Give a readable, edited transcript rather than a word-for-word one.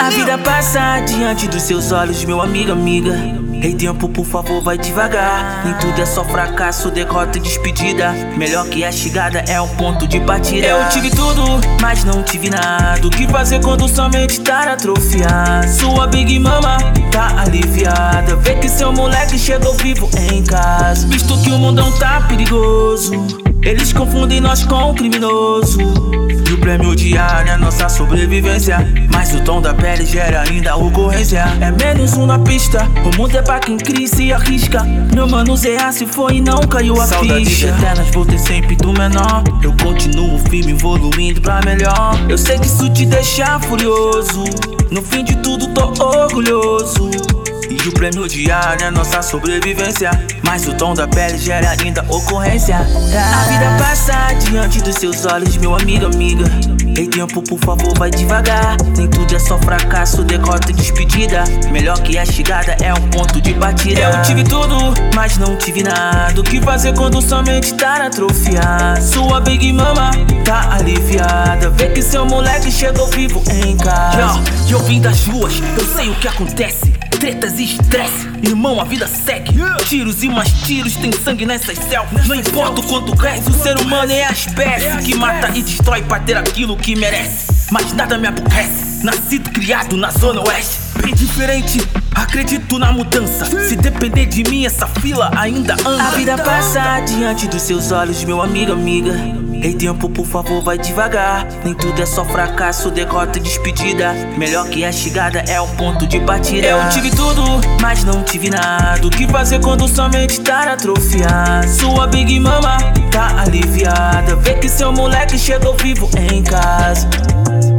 A vida passa diante dos seus olhos, meu amigo, amiga. Ei, tempo, por favor, vai devagar. Nem tudo é só fracasso, derrota e despedida. Melhor que a chegada é um ponto de partida. Eu tive tudo, mas não tive nada. O que fazer quando somente tá atrofiado? Sua Big Mama tá aliviada. Vê que seu moleque chegou vivo em casa. Visto que o mundão tá perigoso, eles confundem nós com o criminoso. E o prêmio diário é nossa sobrevivência, mas o tom da pele gera ainda ocorrência. É menos um na pista, o mundo é pra quem cria e se arrisca. Meu mano Zé se foi e não caiu a Saudades ficha. eternas, voltei sempre do menor. Eu continuo firme, evoluindo pra melhor. Eu sei que isso te deixa furioso, no fim de tudo tô orgulhoso. E o prêmio diário é nossa sobrevivência, mas o tom da pele gera ainda ocorrência. A vida passa diante dos seus olhos, meu amigo, amiga. Ei, tempo, por favor, vai devagar. Nem tudo é só fracasso, derrota e despedida. Melhor que a chegada é um ponto de partida. Eu tive tudo, mas não tive nada. O que fazer quando somente tá atrofiado? Sua Big Mama tá aliviada. Vê que seu moleque chegou vivo em casa. Eu vim das ruas, eu sei o que acontece. Tretas e estresse, irmão, a vida segue. Tiros e mais tiros, tem sangue nessas selvas. Não importa o quanto cresce, o ser humano é a espécie que mata e destrói pra ter aquilo que merece. Mas nada me aborrece, nascido, criado na zona oeste. Bem diferente, acredito na mudança. Se depender de mim, essa fila ainda anda. A vida passa diante dos seus olhos, meu amigo, amiga. Ei, tempo, por favor, vai devagar. Nem tudo é só fracasso, derrota e despedida. Melhor que a chegada é um ponto de partida. Eu tive tudo, mas não tive nada. O que fazer quando somente tá atrofiado? Sua Big Mama tá aliviada. Vê que seu moleque chegou vivo em casa.